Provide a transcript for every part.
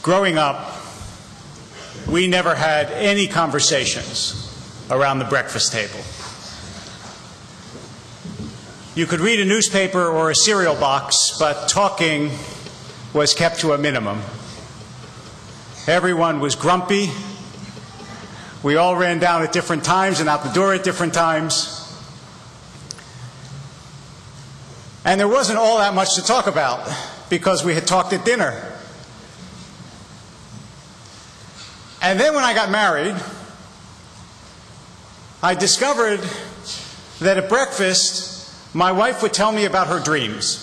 Growing up, we never had any conversations around the breakfast table. You could read a newspaper or a cereal box, but talking was kept to a minimum. Everyone was grumpy. We all ran down at different times and out the door at different times. And there wasn't all that much to talk about because we had talked at dinner. And then when I got married, I discovered that at breakfast, my wife would tell me about her dreams.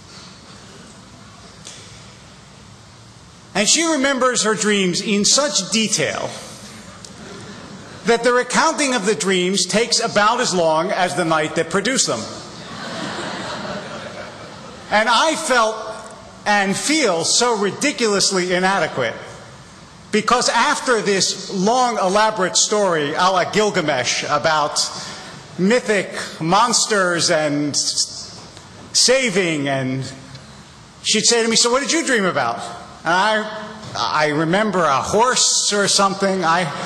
And she remembers her dreams in such detail that the recounting of the dreams takes about as long as the night that produced them. And I felt and feel so ridiculously inadequate because after this long, elaborate story a la Gilgamesh about mythic monsters and saving, and she'd say to me, "So what did you dream about?" And I remember a horse or something.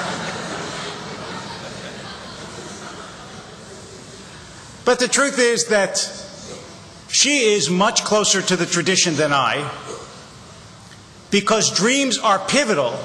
But the truth is that she is much closer to the tradition than I, because dreams are pivotal,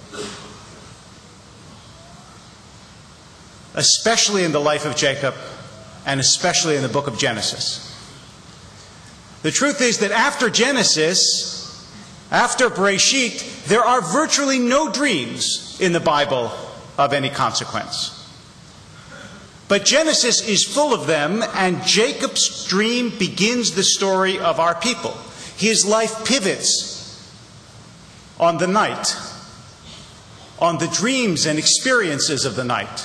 especially in the life of Jacob and especially in the book of Genesis. The truth is that after Genesis, after Bereshit, there are virtually no dreams in the Bible of any consequence. But Genesis is full of them, and Jacob's dream begins the story of our people. His life pivots on the night, on the dreams and experiences of the night.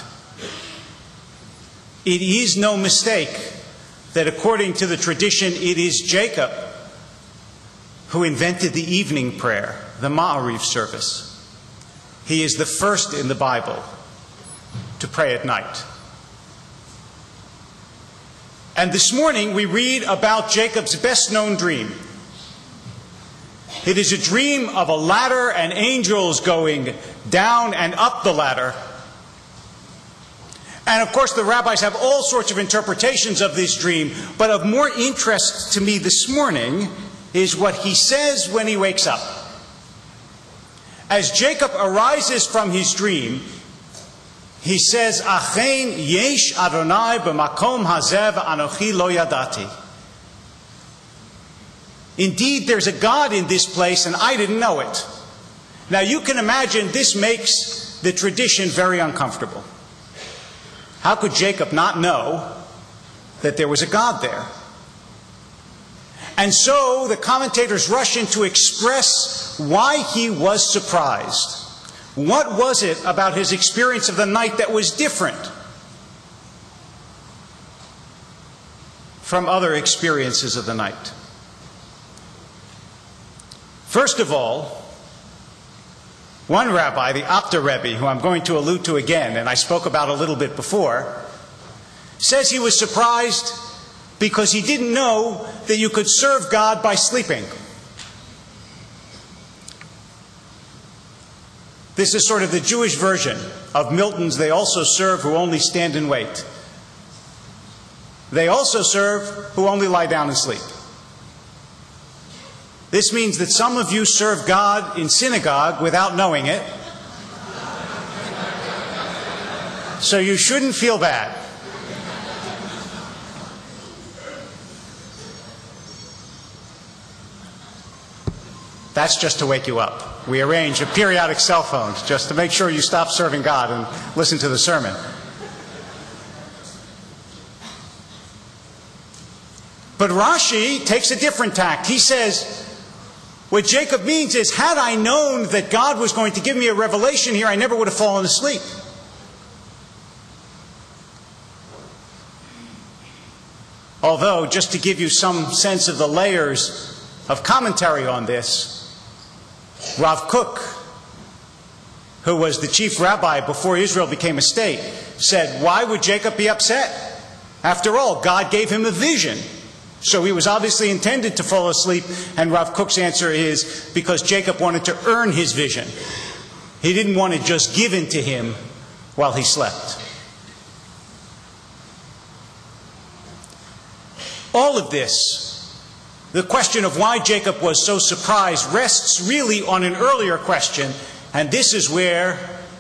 It is no mistake that according to the tradition, it is Jacob who invented the evening prayer, the Ma'ariv service. He is the first in the Bible to pray at night. And this morning we read about Jacob's best-known dream. It is a dream of a ladder and angels going down and up the ladder. And of course the rabbis have all sorts of interpretations of this dream, but of more interest to me this morning is what he says when he wakes up. As Jacob arises from his dream, he says, "Achein yesh Adonai b'makom hazeh v'anochi lo yadati." Indeed, there's a God in this place, and I didn't know it. Now, you can imagine this makes the tradition very uncomfortable. How could Jacob not know that there was a God there? And so the commentators rush in to express why he was surprised. What was it about his experience of the night that was different from other experiences of the night? First of all, one rabbi, the Apta Rebbe, who I'm going to allude to again, and I spoke about a little bit before, says he was surprised because he didn't know that you could serve God by sleeping. This is sort of the Jewish version of Milton's "They also serve who only stand and wait." They also serve who only lie down and sleep. This means that some of you serve God in synagogue without knowing it. So you shouldn't feel bad. That's just to wake you up. We arrange a periodic cell phones just to make sure you stop serving God and listen to the sermon. But Rashi takes a different tack. He says, what Jacob means is, had I known that God was going to give me a revelation here, I never would have fallen asleep. Although, just to give you some sense of the layers of commentary on this, Rav Kook, who was the chief rabbi before Israel became a state, said, why would Jacob be upset? After all, God gave him a vision. So he was obviously intended to fall asleep, and Rav Kook's answer is because Jacob wanted to earn his vision. He didn't want it just given to him while he slept. All of this, the question of why Jacob was so surprised, rests really on an earlier question, and this is where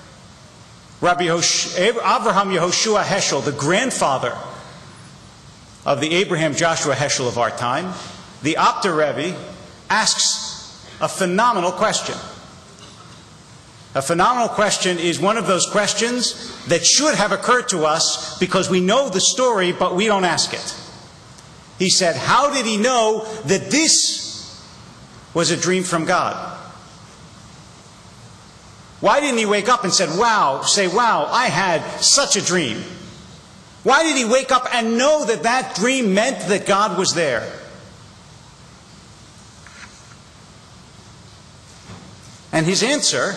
Avraham Yehoshua Heschel, the grandfather of the Abraham Joshua Heschel of our time, the Apter Rebbe, asks a phenomenal question. A phenomenal question is one of those questions that should have occurred to us because we know the story, but we don't ask it. He said, how did he know that this was a dream from God? Why didn't he wake up and say, wow, I had such a dream? Why did he wake up and know that that dream meant that God was there? And his answer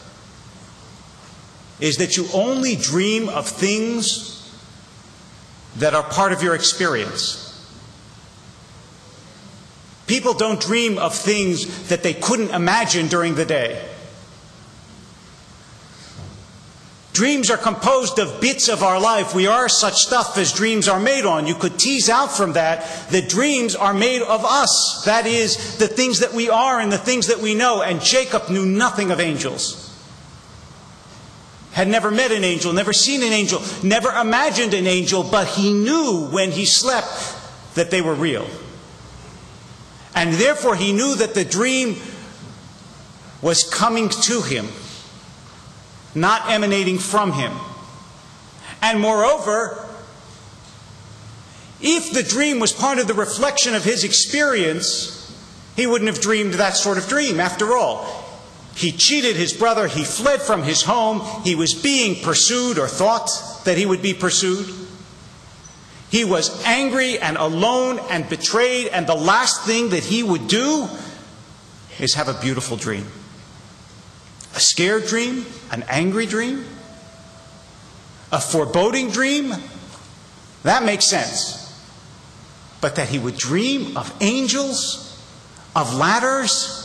is that you only dream of things that are part of your experience. People don't dream of things that they couldn't imagine during the day. Dreams are composed of bits of our life. We are such stuff as dreams are made on. You could tease out from that dreams are made of us. That is, the things that we are and the things that we know. And Jacob knew nothing of angels. Had never met an angel, never seen an angel, never imagined an angel, but he knew when he slept that they were real. And therefore he knew that the dream was coming to him, not emanating from him. And moreover, if the dream was part of the reflection of his experience, he wouldn't have dreamed that sort of dream. After all, he cheated his brother, he fled from his home, he was being pursued or thought that he would be pursued. He was angry and alone and betrayed, and the last thing that he would do is have a beautiful dream. A scared dream, an angry dream, a foreboding dream, that makes sense. But that he would dream of angels, of ladders,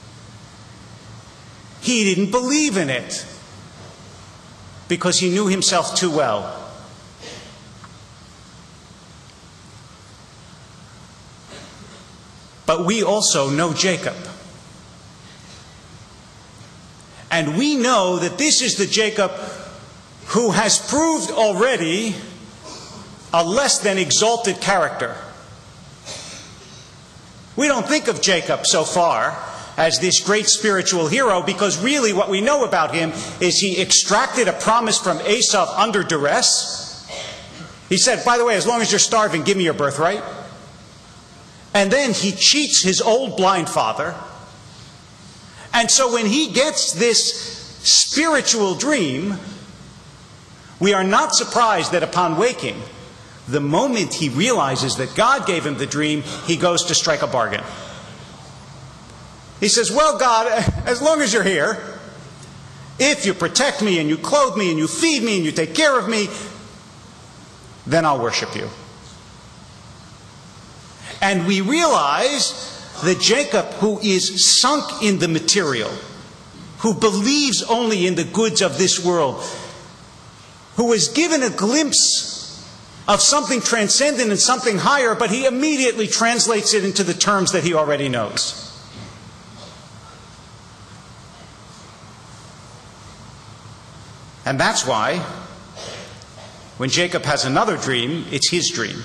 he didn't believe in it because he knew himself too well. But we also know Jacob. And we know that this is the Jacob who has proved already a less than exalted character. We don't think of Jacob so far as this great spiritual hero because really what we know about him is he extracted a promise from Esau under duress. He said, by the way, as long as you're starving, give me your birthright. And then he cheats his old blind father. And so when he gets this spiritual dream, we are not surprised that upon waking, the moment he realizes that God gave him the dream, he goes to strike a bargain. He says, well, God, as long as you're here, if you protect me and you clothe me and you feed me and you take care of me, then I'll worship you. And we realize that Jacob, who is sunk in the material, who believes only in the goods of this world, who is given a glimpse of something transcendent and something higher, but he immediately translates it into the terms that he already knows. And that's why, when Jacob has another dream, it's his dream.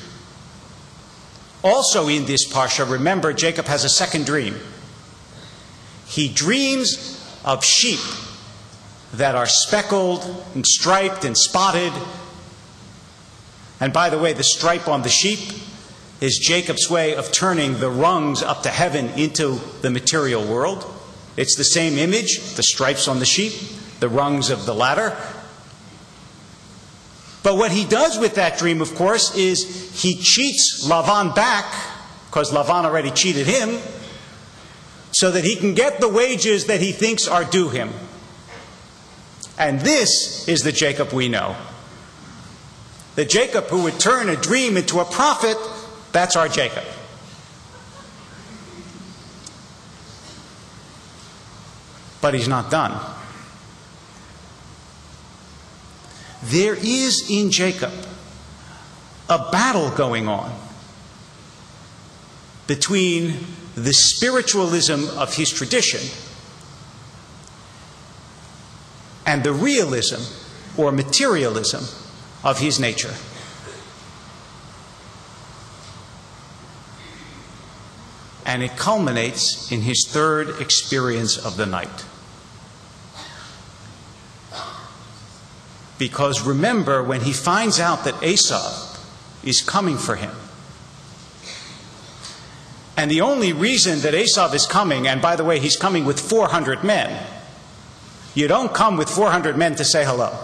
Also in this parsha, remember, Jacob has a second dream. He dreams of sheep that are speckled and striped and spotted. And by the way, the stripe on the sheep is Jacob's way of turning the rungs up to heaven into the material world. It's the same image, the stripes on the sheep, the rungs of the ladder. But what he does with that dream, of course, is he cheats Lavan back, because Lavan already cheated him, so that he can get the wages that he thinks are due him. And this is the Jacob we know. The Jacob who would turn a dream into a prophet, that's our Jacob. But he's not done. There is in Jacob a battle going on between the spiritualism of his tradition and the realism or materialism of his nature. And it culminates in his third experience of the night. Because remember, when he finds out that Esau is coming for him, and the only reason that Esau is coming, and by the way, he's coming with 400 men. You don't come with 400 men to say hello.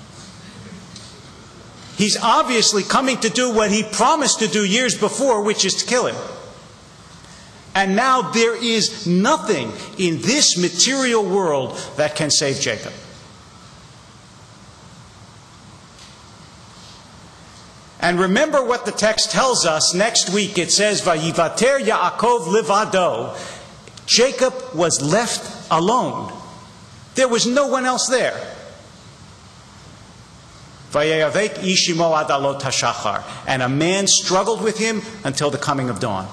He's obviously coming to do what he promised to do years before, which is to kill him. And now there is nothing in this material world that can save Jacob. And remember what the text tells us next week. It says, Vayivater Yaakov livado. Jacob was left alone. There was no one else there. Vayavek ishimo ad alot hashachar. And a man struggled with him until the coming of dawn.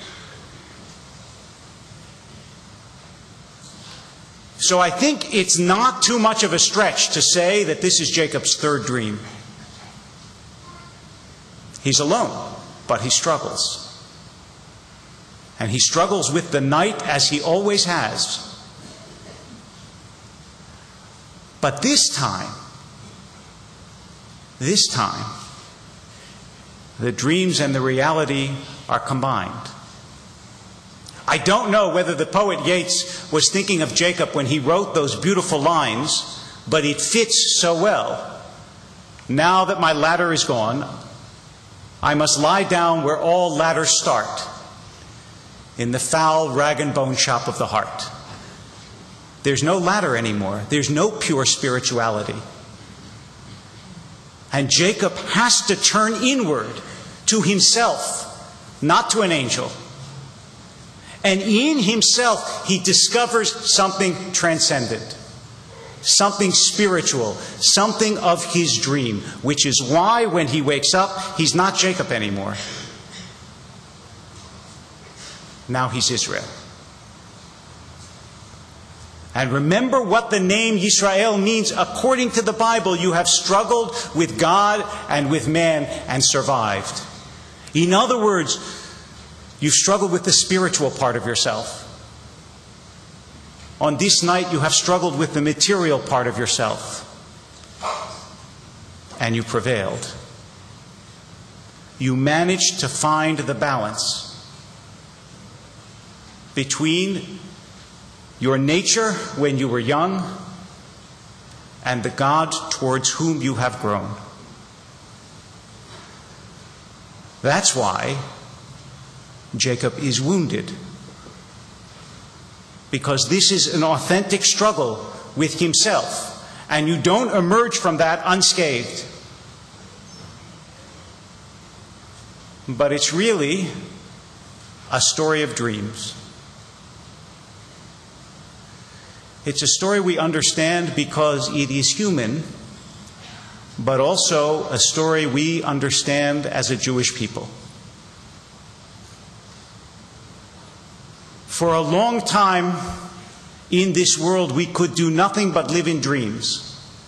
So I think it's not too much of a stretch to say that this is Jacob's third dream. He's alone, but he struggles. And he struggles with the night as he always has. But this time, the dreams and the reality are combined. I don't know whether the poet Yeats was thinking of Jacob when he wrote those beautiful lines, but it fits so well. Now that my ladder is gone, I must lie down where all ladders start, in the foul rag and bone shop of the heart. There's no ladder anymore. There's no pure spirituality. And Jacob has to turn inward to himself, not to an angel. And in himself, he discovers something transcendent, something spiritual, something of his dream, which is why when he wakes up, he's not Jacob anymore. Now he's Israel. And remember what the name Yisrael means. According to the Bible, you have struggled with God and with man and survived. In other words, you've struggled with the spiritual part of yourself. On this night, you have struggled with the material part of yourself. And you prevailed. You managed to find the balance between your nature when you were young and the God towards whom you have grown. That's why Jacob is wounded. Because this is an authentic struggle with himself. And you don't emerge from that unscathed. But it's really a story of dreams. It's a story we understand because it is human, but also a story we understand as a Jewish people. For a long time in this world, we could do nothing but live in dreams.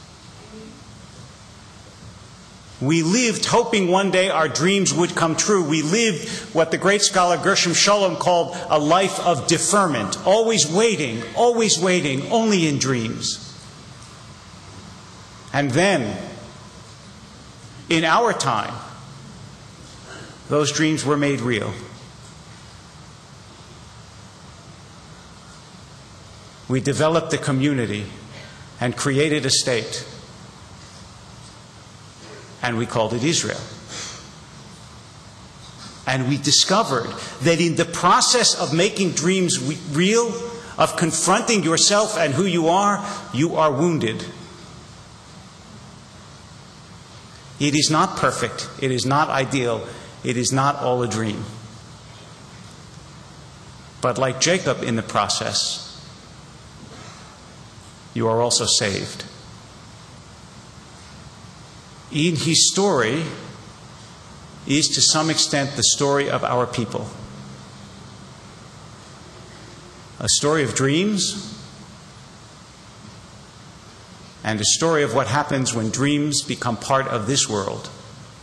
We lived hoping one day our dreams would come true. We lived what the great scholar Gershom Scholem called a life of deferment, always waiting, only in dreams. And then, in our time, those dreams were made real. We developed a community and created a state. And we called it Israel. And we discovered that in the process of making dreams real, of confronting yourself and who you are wounded. It is not perfect. It is not ideal. It is not all a dream. But like Jacob in the process, you are also saved. In his story is to some extent the story of our people. A story of dreams and a story of what happens when dreams become part of this world.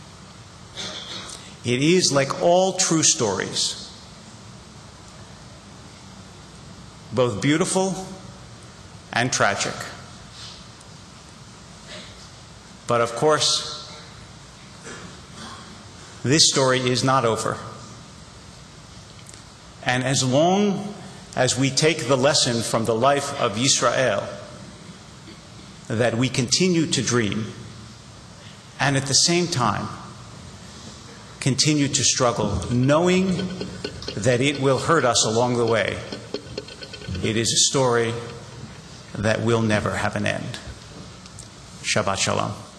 It is, like all true stories, both beautiful and tragic. But of course, this story is not over. And as long as we take the lesson from the life of Israel, that we continue to dream, and at the same time continue to struggle, knowing that it will hurt us along the way, it is a story that will never have an end. Shabbat Shalom.